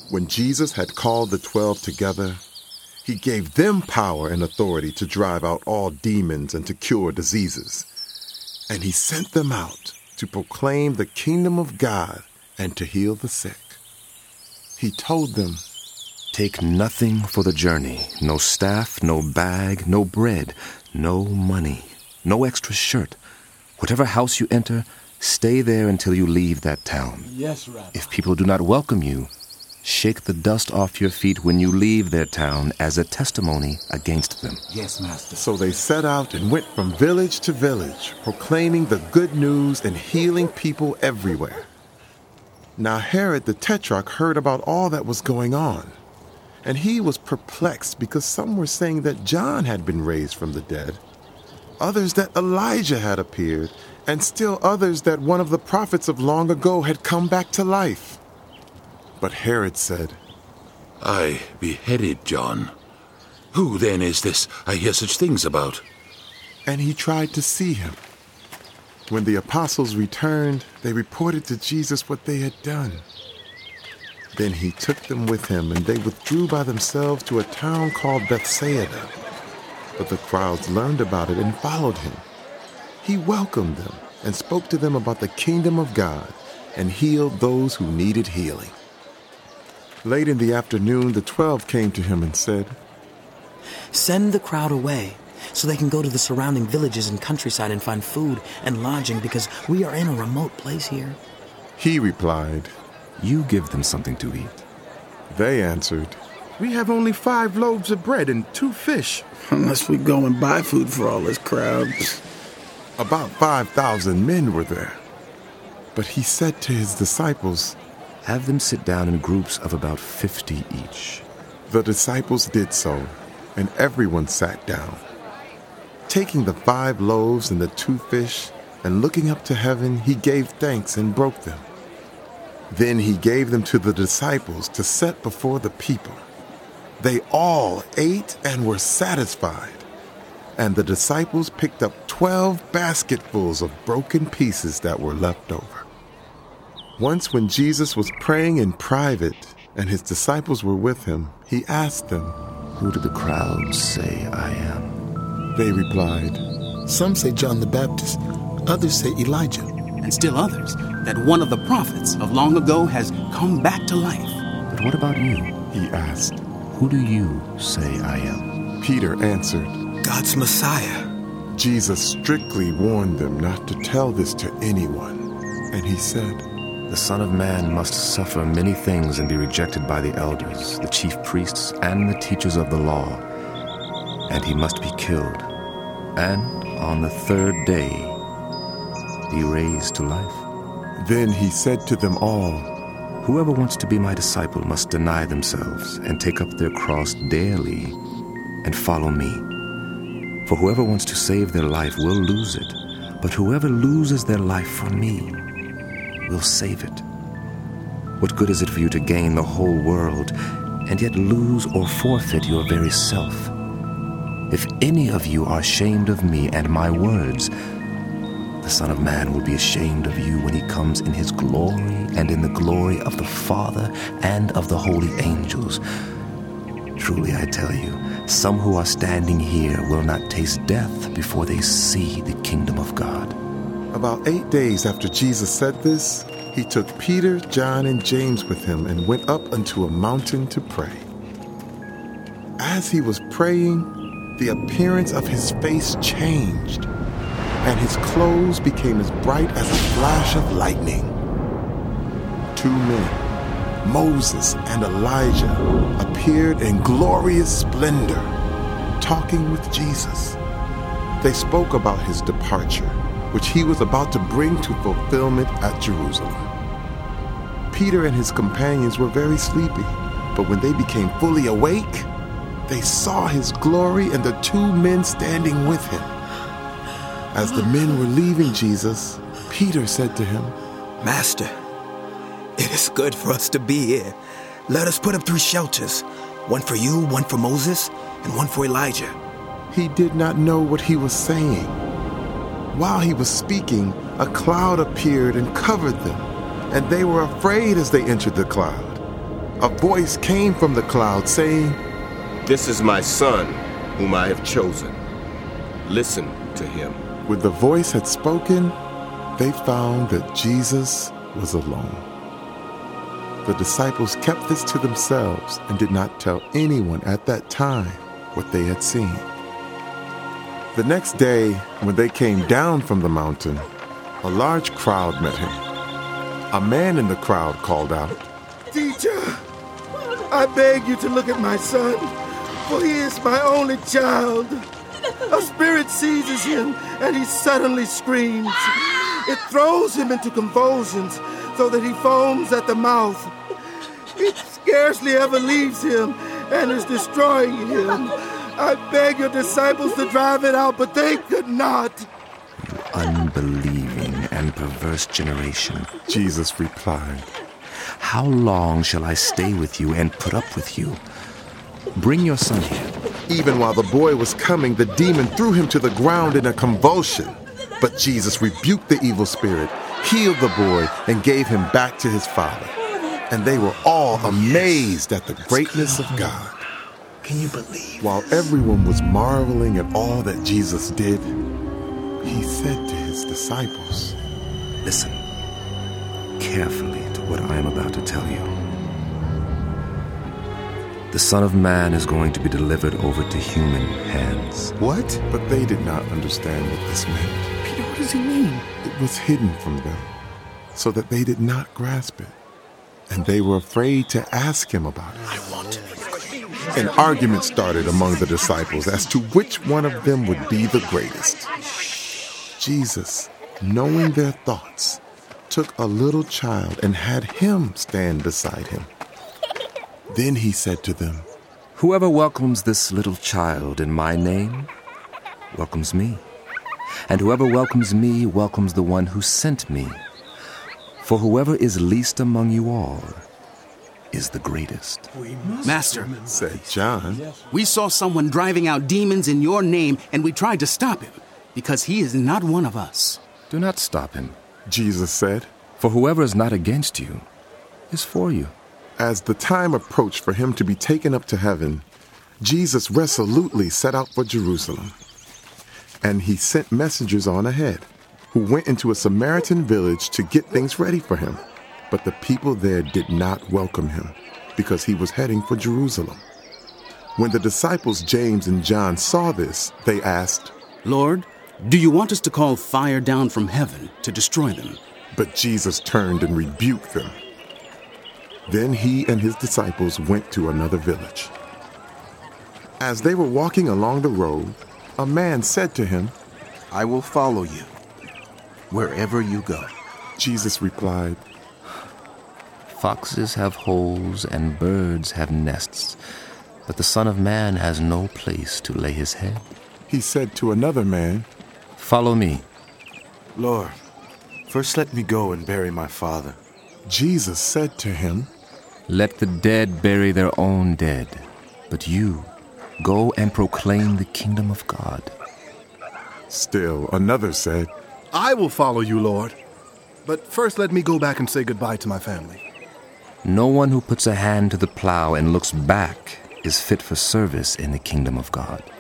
When Jesus had called the 12 together, he gave them power and authority to drive out all demons and to cure diseases. And he sent them out to proclaim the kingdom of God and to heal the sick. He told them, "Take nothing for the journey, no staff, no bag, no bread, no money, no extra shirt. Whatever house you enter, stay there until you leave that town. Yes, Rabbi. If people do not welcome you, shake the dust off your feet when you leave their town as a testimony against them." Yes, Master. So they set out and went from village to village, proclaiming the good news and healing people everywhere. Now Herod the Tetrarch heard about all that was going on, and he was perplexed because some were saying that John had been raised from the dead, others that Elijah had appeared, and still others that one of the prophets of long ago had come back to life. But Herod said, "I beheaded John. Who then is this I hear such things about?" and he tried to see him. When the apostles returned, they reported to Jesus what they had done. Then he took them with him, and they withdrew by themselves to a town called Bethsaida. But the crowds learned about it and followed him. He welcomed them and spoke to them about the kingdom of God and healed those who needed healing. Late in the afternoon, the 12 came to him and said, "Send the crowd away so they can go to the surrounding villages and countryside and find food and lodging because we are in a remote place here." He replied, "You give them something to eat." They answered, "We have only 5 loaves of bread and 2 fish. Unless we go and buy food for all this crowd." About 5,000 men were there. But he said to his disciples, "Have them sit down in groups of about 50 each." The disciples did so, and everyone sat down. Taking the 5 loaves and the 2 fish, and looking up to heaven, he gave thanks and broke them. Then he gave them to the disciples to set before the people. They all ate and were satisfied. And the disciples picked up 12 basketfuls of broken pieces that were left over. Once when Jesus was praying in private and his disciples were with him, he asked them, "Who do the crowds say I am?" They replied, Some say John the Baptist, others say Elijah, and still others that one of the prophets of long ago has come back to life. "But what about you?" he asked. "Who do you say I am?" Peter answered, God's Messiah. Jesus strictly warned them not to tell this to anyone. And he said, "The Son of Man must suffer many things and be rejected by the elders, the chief priests, and the teachers of the law. And he must be killed, and on the 3rd day be raised to life." Then he said to them all, "Whoever wants to be my disciple must deny themselves and take up their cross daily and follow me. For whoever wants to save their life will lose it, but whoever loses their life for me will save it. What good is it for you to gain the whole world and yet lose or forfeit your very self? If any of you are ashamed of me and my words, the Son of Man will be ashamed of you when he comes in his glory and in the glory of the Father and of the holy angels. Truly I tell you, some who are standing here will not taste death before they see the kingdom of God." About 8 days after Jesus said this, he took Peter, John, and James with him and went up unto a mountain to pray. As he was praying, the appearance of his face changed, and his clothes became as bright as a flash of lightning. 2 men, Moses and Elijah, appeared in glorious splendor, talking with Jesus. They spoke about his departure, which he was about to bring to fulfillment at Jerusalem. Peter and his companions were very sleepy, but when they became fully awake, they saw his glory and the 2 men standing with him. As the men were leaving Jesus, Peter said to him, Master, it is good for us to be here. Let us put up 3 shelters, one for you, one for Moses, and one for Elijah. He did not know what he was saying. While he was speaking, a cloud appeared and covered them, and they were afraid as they entered the cloud. a voice came from the cloud saying, "This is my son, whom I have chosen. Listen to him." When the voice had spoken, they found that Jesus was alone. The disciples kept this to themselves and did not tell anyone at that time what they had seen. The next day, when they came down from the mountain, a large crowd met him. A man in the crowd called out, "Teacher, I beg you to look at my son, for he is my only child. A spirit seizes him, and he suddenly screams. It throws him into convulsions, so that he foams at the mouth. It scarcely ever leaves him, and is destroying him. I beg your disciples to drive it out, but they could not." "You unbelieving and perverse generation," Jesus replied, "how long shall I stay with you and put up with you? Bring your son here." Even while the boy was coming, the demon threw him to the ground in a convulsion. But Jesus rebuked the evil spirit, healed the boy, and gave him back to his father. And they were all amazed at the greatness of God. Can you believe? While everyone was marveling at all that Jesus did, he said to his disciples, Listen carefully to what I am about to tell you. The Son of Man is going to be delivered over to human hands. "What?" But they did not understand what this meant. Peter, what does he mean? It was hidden from them, so that they did not grasp it. And they were afraid to ask him about it. An argument started among the disciples as to which one of them would be the greatest. Jesus, knowing their thoughts, took a little child and had him stand beside him. Then he said to them, Whoever welcomes this little child in my name welcomes me. And whoever welcomes me welcomes the one who sent me. For whoever is least among you all is the greatest. Master, said John, we saw someone driving out demons in your name, and we tried to stop him, because he is not one of us. Do not stop him, Jesus said, for whoever is not against you is for you. As the time approached for him to be taken up to heaven, Jesus resolutely set out for Jerusalem. And he sent messengers on ahead, who went into a Samaritan village to get things ready for him. But the people there did not welcome him, because he was heading for Jerusalem. When the disciples James and John saw this, they asked, Lord, do you want us to call fire down from heaven to destroy them? But Jesus turned and rebuked them. Then he and his disciples went to another village. As they were walking along the road, a man said to him, I will follow you wherever you go. Jesus replied, Foxes have holes and birds have nests, but the Son of Man has no place to lay his head. He said to another man, Follow me. Lord, first let me go and bury my father. Jesus said to him, Let the dead bury their own dead, but you go and proclaim the kingdom of God. Still another said, I will follow you, Lord, but first let me go back and say goodbye to my family. No one who puts a hand to the plow and looks back is fit for service in the kingdom of God.